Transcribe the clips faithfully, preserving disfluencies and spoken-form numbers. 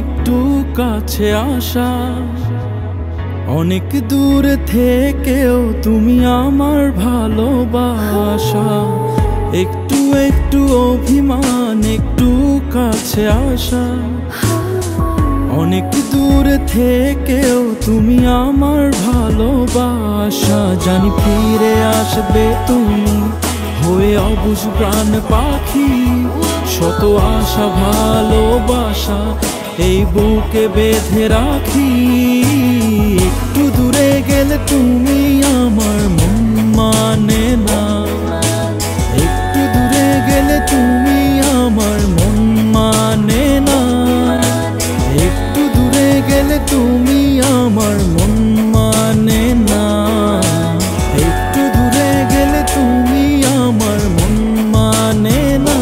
একটু কাছে আসা, অনেক দূর থেকেও তুমি আমার ভালোবাসা। একটু একটু অভিমান, একটু কাছে আসা, অনেক দূর থেকেও তুমি আমার ভালোবাসা। জানি ফিরে আসবে তুমি হয়ে অবুঝ প্রাণ পাখি, শত আশা ভালোবাসা এই বুকে বেঁধে রাখি। একটু দূরে গেলে তুমি আমার মন মানে না, একটু দূরে গেলে তুমি আমার মন মানে না, একটু দূরে গেলে তুমি আমার মন মানে না, একটু দূরে গেলে তুমি আমার মন মানে না।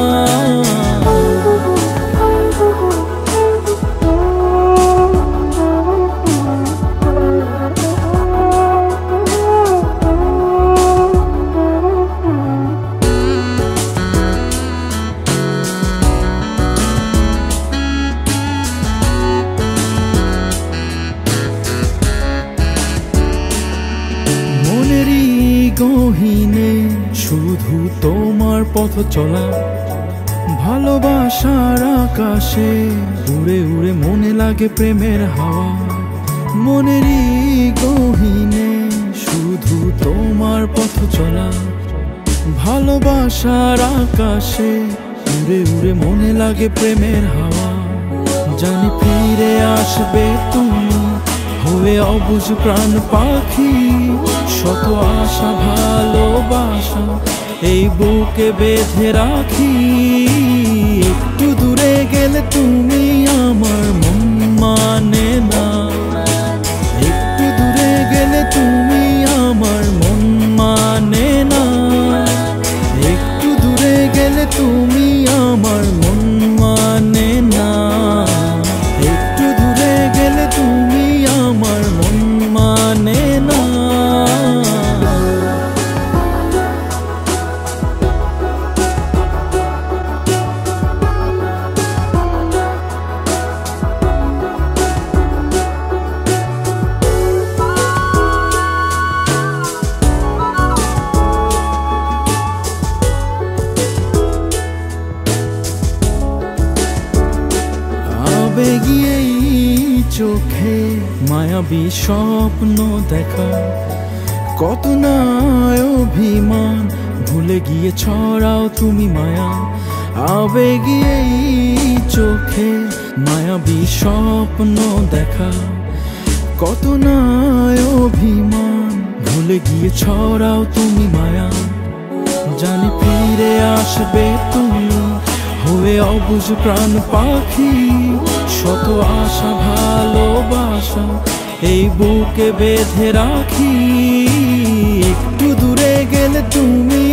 গহীনে শুধু তোমার পথ চলা, ভালোবাসার আকাশে উড়ে উড়ে মনে লাগে প্রেমের হাওয়া। মনেরই গহীনে শুধু তোমার পথ চলা, ভালোবাসার আকাশে উড়ে উড়ে মনে লাগে প্রেমের হাওয়া। জানি ফিরে আসবে তুমি হয়ে অবুঝ প্রাণ পাখি, শত আশা ভালোবাসা এই বুকে বেঁধে রাখি। একটু দূরে গেলে তুমি আমার মন মানে না, একটু দূরে গেলে তুমি আমার মন মানে না, একটু দূরে গেলে তুমি আমার মন মানে না, একটু দূরে গেলে তুমি আমার মন মানে না। আবেগিয়ে চোখে মায়াবী স্বপ্ন দেখা, কত না অভিমান ভুলে গিয়ে ছড়াও তুমি মায়া। আবেগিয়ে চোখে মায়াবী স্বপ্ন দেখা, কত না অভিমান ভুলে গিয়ে ছড়াও তুমি মায়া। জানি ফিরে আসবে তুমি হয়ে অবুঝ প্রাণ পাখি, শত আশা ভালোবাসা এই বুকে বেঁধে রাখি। একটু দূরে গেলে তুমি